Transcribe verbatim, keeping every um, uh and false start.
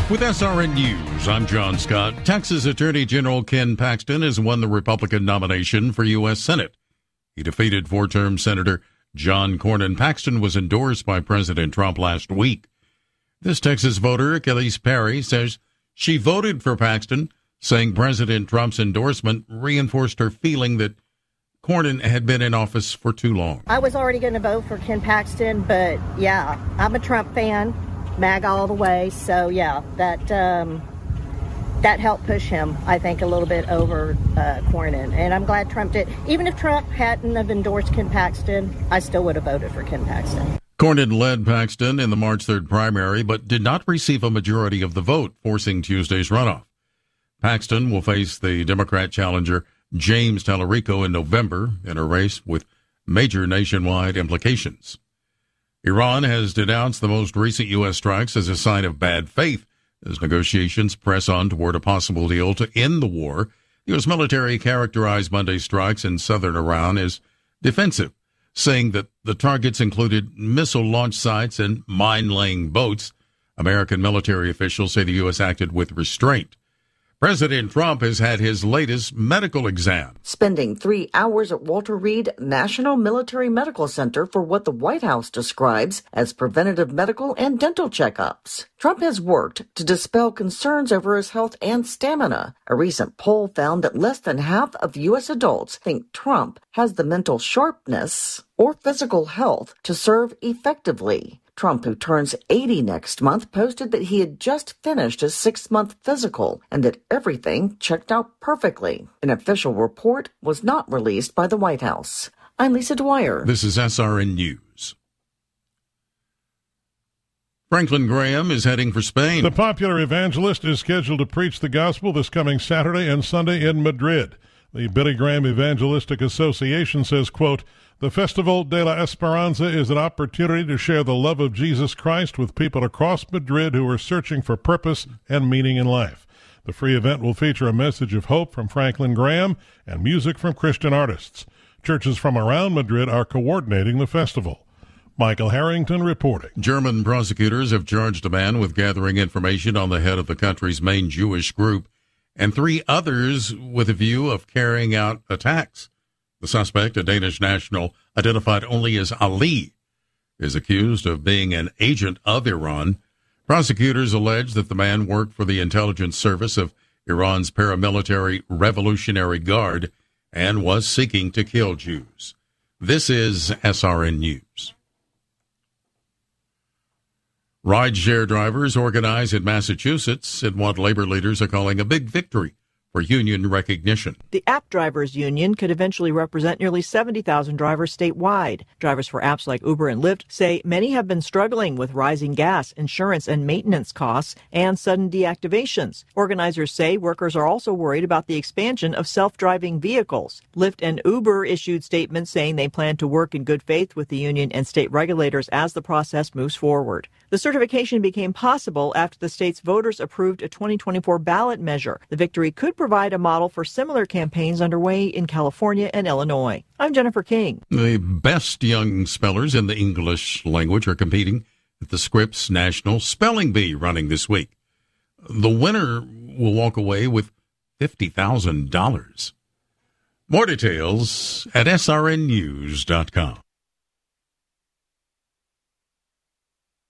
With S R N News, I'm John Scott. Texas Attorney General Ken Paxton has won the Republican nomination for U S Senate. He defeated four-term Senator John Cornyn. Paxton was endorsed by President Trump last week. This Texas voter, Kelly's Perry, says she voted for Paxton, saying President Trump's endorsement reinforced her feeling that Cornyn had been in office for too long. I was already going to vote for Ken Paxton, but yeah, I'm a Trump fan. MAGA all the way, so yeah, that um, that helped push him, I think, a little bit over uh, Cornyn, and I'm glad Trump did. Even if Trump hadn't have endorsed Ken Paxton, I still would have voted for Ken Paxton. Cornyn led Paxton in the March third primary, but did not receive a majority of the vote, forcing Tuesday's runoff. Paxton will face the Democrat challenger James Tallarico in November in a race with major nationwide implications. Iran has denounced the most recent U S strikes as a sign of bad faith as negotiations press on toward a possible deal to end the war. The U S military characterized Monday's strikes in southern Iran as defensive, saying that the targets included missile launch sites and mine-laying boats. American military officials say the U S acted with restraint. President Trump has had his latest medical exam. Spending three hours at Walter Reed National Military Medical Center for what the White House describes as preventative medical and dental checkups. Trump has worked to dispel concerns over his health and stamina. A recent poll found that less than half of U S adults think Trump has the mental sharpness or physical health to serve effectively. Trump, who turns eighty next month, posted that he had just finished his six-month physical and that everything checked out perfectly. An official report was not released by the White House. I'm Lisa Dwyer. This is S R N News. Franklin Graham is heading for Spain. The popular evangelist is scheduled to preach the gospel this coming Saturday and Sunday in Madrid. The Billy Graham Evangelistic Association says, quote, "The Festival de la Esperanza is an opportunity to share the love of Jesus Christ with people across Madrid who are searching for purpose and meaning in life. The free event will feature a message of hope from Franklin Graham and music from Christian artists. Churches from around Madrid are coordinating the festival." Michael Harrington reporting. German prosecutors have charged a man with gathering information on the head of the country's main Jewish group and three others with a view of carrying out attacks. The suspect, a Danish national identified only as Ali, is accused of being an agent of Iran. Prosecutors allege that the man worked for the intelligence service of Iran's paramilitary Revolutionary Guard and was seeking to kill Jews. This is S R N News. Rideshare drivers organize in Massachusetts in what labor leaders are calling a big victory for union recognition. The App Drivers Union could eventually represent nearly seventy thousand drivers statewide. Drivers for apps like Uber and Lyft say many have been struggling with rising gas, insurance, and maintenance costs and sudden deactivations. Organizers say workers are also worried about the expansion of self-driving vehicles. Lyft and Uber issued statements saying they plan to work in good faith with the union and state regulators as the process moves forward. The certification became possible after the state's voters approved a twenty twenty-four ballot measure. The victory could provide a model for similar campaigns underway in California and Illinois. I'm Jennifer King. The best young spellers in the English language are competing at the Scripps National Spelling Bee running this week. The winner will walk away with fifty thousand dollars. More details at S R N news dot com.